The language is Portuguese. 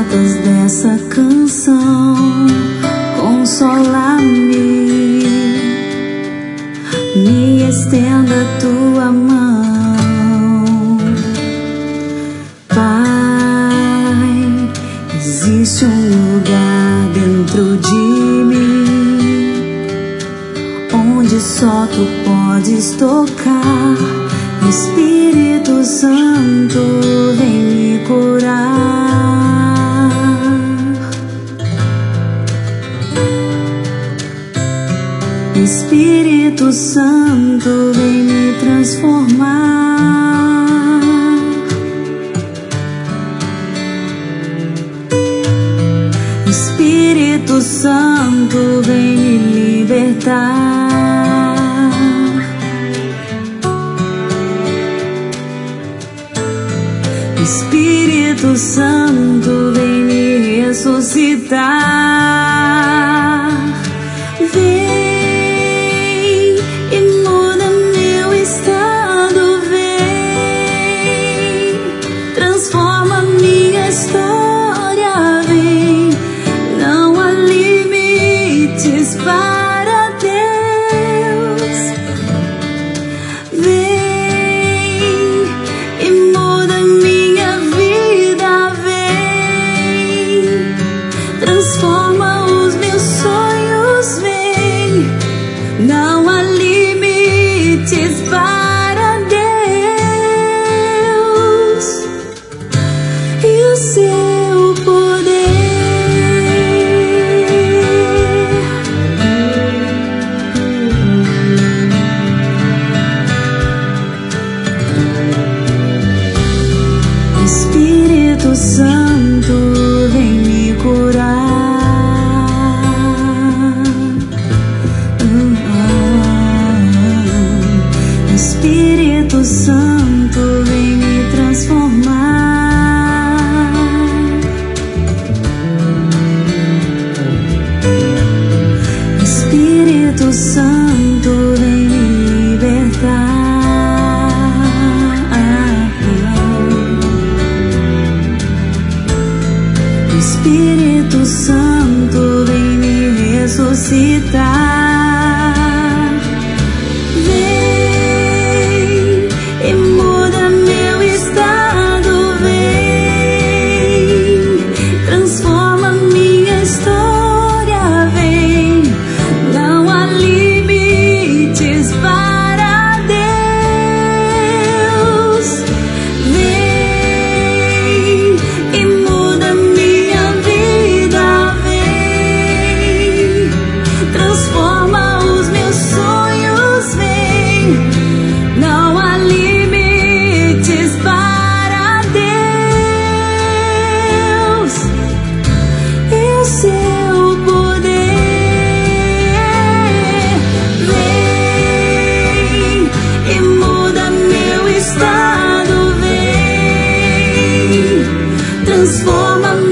notas dessa canção, consola-me, me estenda a tua mão. Pai, existe um lugar dentro de mim onde só tu podes tocar. Espírito Santo, vem me curar. Espírito Santo, vem me transformar. Espírito Santo, vem me libertar. Espírito Santo, vem me ressuscitar. Vem e muda meu estado, vem, transforma minha história, vem. Não há limites para Deus. Vem e muda minha vida, vem, transforma os meus sonhos, vem. Não há limites para Deus e o seu poder. Espírito Santo, vem me curar. Espírito Santo, vem me transformar. Espírito Santo, vem me libertar. Espírito Santo, vem me ressuscitar. Vem e muda meu estado, vem, transforma minha história, vem. Não há limites para Deus. Vem e muda minha vida, vem, transforma os meus sonhos, vem. Não há limites para Deus e o seu poder. Vem e muda meu estado, vem, transforma